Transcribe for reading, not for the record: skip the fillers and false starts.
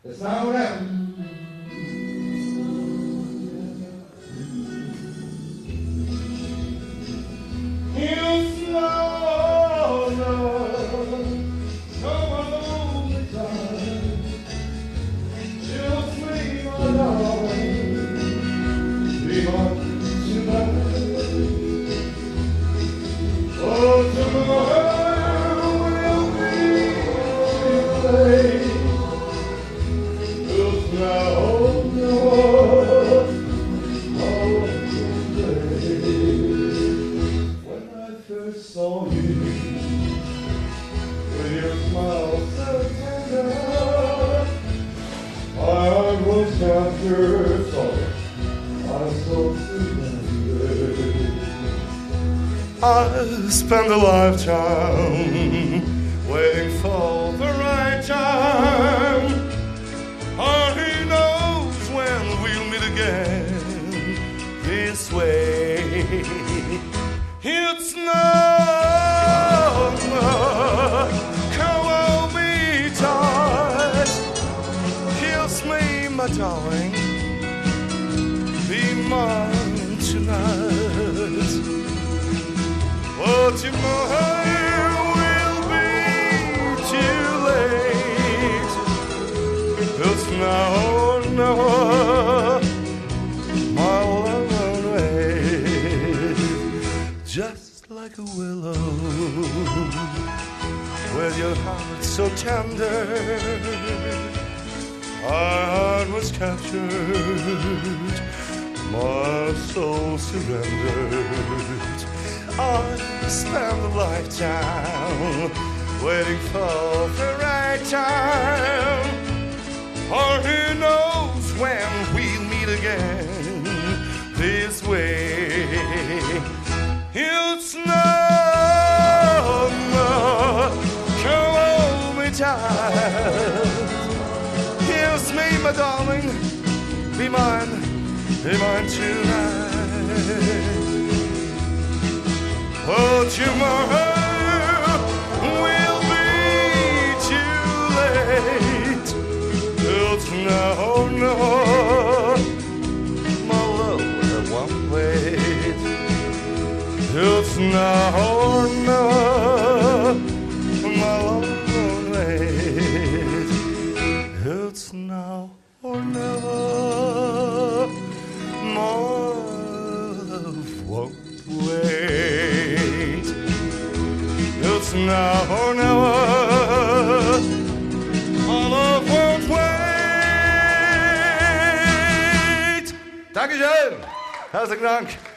That's not what happened. It's not, no lonely time. You'll sleep alone. Be on tonight. Oh, tomorrow will be too late. It's now first saw you, with your smile so tender, my heart was captured, so my soul surrendered. I spent a lifetime waiting for the right time. Only knows when we'll meet again this way. It's not, come hold me tight, kiss me, my darling, be mine tonight. Oh, tomorrow will be too late. It's now or never. Just like a willow, with your heart so tender, my heart was captured, my soul surrendered. I spent a lifetime waiting for the right time. Only knows when we'll meet again this way. It's not, come hold me tight. Kiss me, my darling, be mine tonight. Oh, tomorrow will be too late. It's now or never, my love, it won't wait. It's now or never, my love won't wait. It's now or never, my love won't wait. It's now or never, my love won't wait. Dankeschön. Herzlichen Dank.